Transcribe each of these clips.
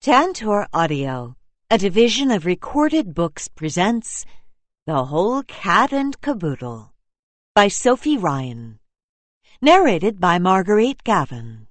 Tantor Audio, a division of Recorded Books, presents The Whole Cat and Caboodle by Sophie Ryan. Narrated by Marguerite Gavin.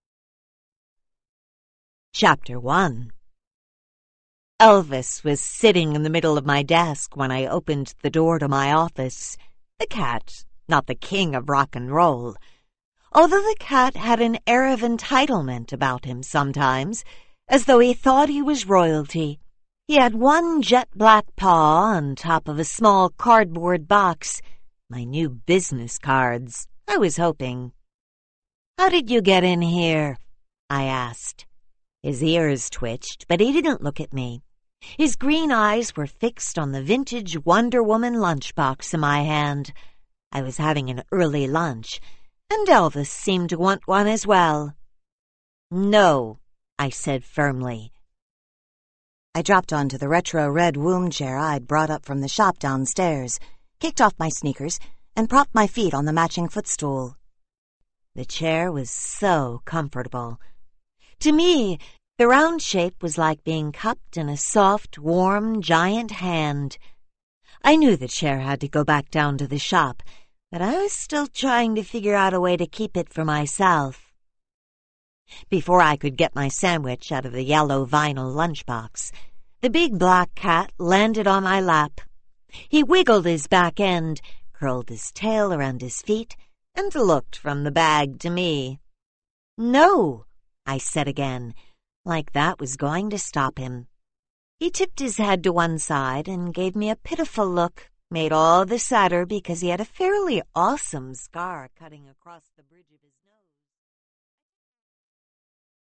Chapter 1. Elvis was sitting in the middle of my desk when I opened the door to my office. The cat, not the king of rock and roll. Although the cat had an air of entitlement about him sometimes, as though he thought he was royalty. He had one jet-black paw on top of a small cardboard box. My new business cards, I was hoping. "How did you get in here?" I asked. His ears twitched, but he didn't look at me. His green eyes were fixed on the vintage Wonder Woman lunchbox in my hand. I was having an early lunch, and Elvis seemed to want one as well. "No," I said firmly. I dropped onto the retro red womb chair I'd brought up from the shop downstairs, kicked off my sneakers, and propped my feet on the matching footstool. The chair was so comfortable. To me, the round shape was like being cupped in a soft, warm, giant hand. I knew the chair had to go back down to the shop, but I was still trying to figure out a way to keep it for myself. Before I could get my sandwich out of the yellow vinyl lunchbox, the big black cat landed on my lap. He wiggled his back end, curled his tail around his feet, and looked from the bag to me. "No," I said again, like that was going to stop him. He tipped his head to one side and gave me a pitiful look, made all the sadder because he had a fairly awesome scar cutting across the bridge of his